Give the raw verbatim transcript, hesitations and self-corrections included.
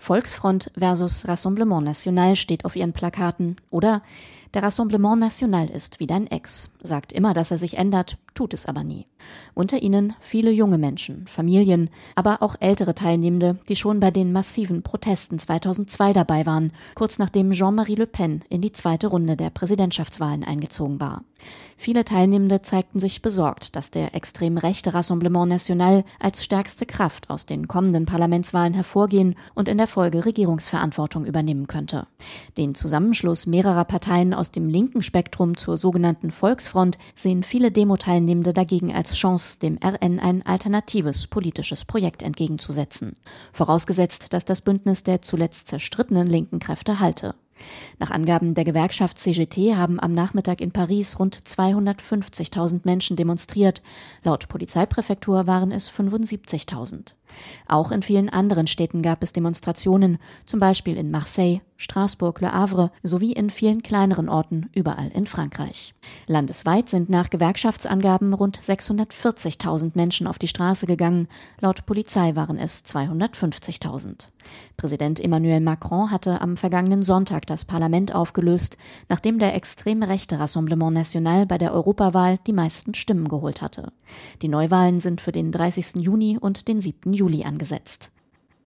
Volksfront versus Rassemblement National steht auf ihren Plakaten oder der Rassemblement National ist wie dein Ex, sagt immer, dass er sich ändert, tut es aber nie. Unter ihnen viele junge Menschen, Familien, aber auch ältere Teilnehmende, die schon bei den massiven Protesten zweitausendzwei dabei waren, kurz nachdem Jean-Marie Le Pen in die zweite Runde der Präsidentschaftswahlen eingezogen war. Viele Teilnehmende zeigten sich besorgt, dass der extrem rechte Rassemblement National als stärkste Kraft aus den kommenden Parlamentswahlen hervorgehen und in der Folge Regierungsverantwortung übernehmen könnte. Den Zusammenschluss mehrerer Parteien aus dem linken Spektrum zur sogenannten Volksfront sehen viele Demo-Teilnehmende dagegen als Chance, dem R N ein alternatives politisches Projekt entgegenzusetzen. Vorausgesetzt, dass das Bündnis der zuletzt zerstrittenen linken Kräfte halte. Nach Angaben der Gewerkschaft C G T haben am Nachmittag in Paris rund zweihundertfünfzigtausend Menschen demonstriert. Laut Polizeipräfektur waren es fünfundsiebzigtausend. Auch in vielen anderen Städten gab es Demonstrationen, zum Beispiel in Marseille, Straßburg, Le Havre sowie in vielen kleineren Orten überall in Frankreich. Landesweit sind nach Gewerkschaftsangaben rund sechshundertvierzigtausend Menschen auf die Straße gegangen. Laut Polizei waren es zweihundertfünfzigtausend. Präsident Emmanuel Macron hatte am vergangenen Sonntag das Parlament aufgelöst, nachdem der extrem rechte Rassemblement National bei der Europawahl die meisten Stimmen geholt hatte. Die Neuwahlen sind für den dreißigsten Juni und den siebten Juli angesetzt.